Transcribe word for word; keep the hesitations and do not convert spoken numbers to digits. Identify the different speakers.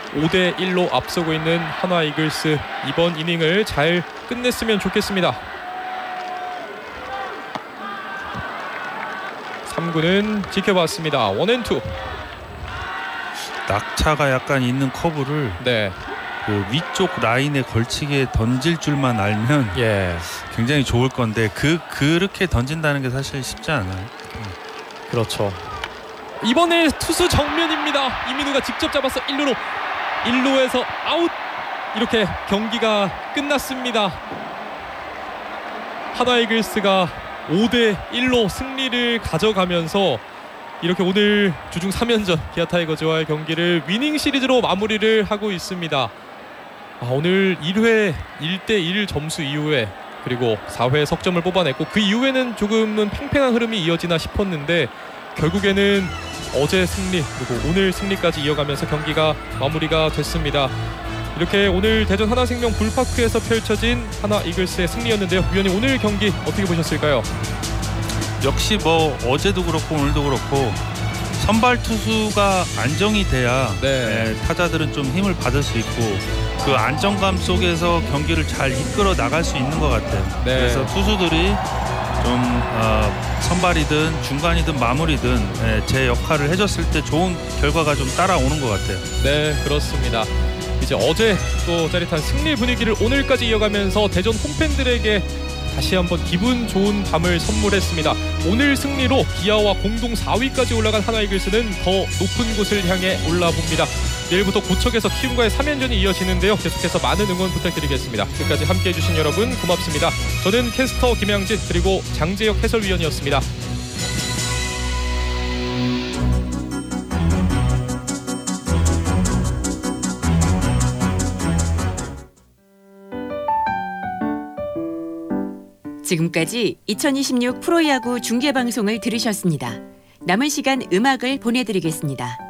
Speaker 1: 오 대 일로 앞서고 있는 한화 이글스, 이번 이닝을 잘 끝냈으면 좋겠습니다. 삼 구는 지켜봤습니다. 원앤투.
Speaker 2: 낙차가 약간 있는 커브를
Speaker 1: 네.
Speaker 2: 그 위쪽 라인에 걸치게 던질 줄만 알면
Speaker 1: 예.
Speaker 2: 굉장히 좋을 건데 그 그렇게 던진다는 게 사실 쉽지 않아요.
Speaker 1: 그렇죠. 이번에 투수 정면입니다. 이민우가 직접 잡아서 일 루로, 일 루에서 아웃. 이렇게 경기가 끝났습니다. 한화 이글스가 오 대 일로 승리를 가져가면서 이렇게 오늘 주중 삼 연전 기아 타이거즈와의 경기를 위닝 시리즈로 마무리를 하고 있습니다. 아, 오늘 일 회 일 대 일 점수 이후에 그리고 사 회 석점을 뽑아냈고 그 이후에는 조금은 팽팽한 흐름이 이어지나 싶었는데 결국에는 어제 승리 그리고 오늘 승리까지 이어가면서 경기가 마무리가 됐습니다. 이렇게 오늘 대전 하나생명 불파크에서 펼쳐진 한화 이글스의 승리였는데요. 위원님, 오늘 경기 어떻게 보셨을까요?
Speaker 2: 역시 뭐 어제도 그렇고 오늘도 그렇고 선발 투수가 안정이 돼야
Speaker 1: 네.
Speaker 2: 예, 타자들은 좀 힘을 받을 수 있고 그 안정감 속에서 경기를 잘 이끌어 나갈 수 있는 것 같아요.
Speaker 1: 네.
Speaker 2: 그래서 투수들이 좀 어, 선발이든 중간이든 마무리든 예, 제 역할을 해줬을 때 좋은 결과가 좀 따라오는 것 같아요.
Speaker 1: 네, 그렇습니다. 이제 어제 또 짜릿한 승리 분위기를 오늘까지 이어가면서 대전 홈팬들에게 다시 한번 기분 좋은 밤을 선물했습니다. 오늘 승리로 기아와 공동 사 위까지 올라간 한화 이글스는 더 높은 곳을 향해 올라봅니다. 내일부터 고척에서 키움과의 삼 연전이 이어지는데요. 계속해서 많은 응원 부탁드리겠습니다. 끝까지 함께해 주신 여러분 고맙습니다. 저는 캐스터 김양진 그리고 장재혁 해설위원이었습니다.
Speaker 3: 지금까지 이천이십육 프로야구 중계방송을 들으셨습니다. 남은 시간 음악을 보내드리겠습니다.